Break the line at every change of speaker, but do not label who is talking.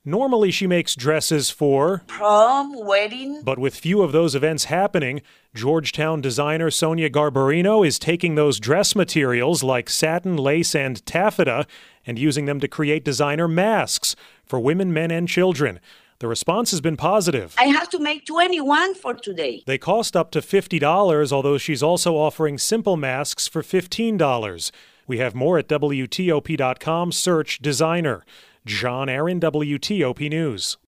Normally she makes dresses for
prom, wedding.
But with few of those events happening, Georgetown designer Sonia Garbarino is taking those dress materials like satin, lace, and taffeta and using them to create designer masks for women, men, and children. The response has been positive.
I have to make 21 for today.
They cost up to $50, although she's also offering simple masks for $15. We have more at WTOP.com. Search designer. John Aaron, WTOP News.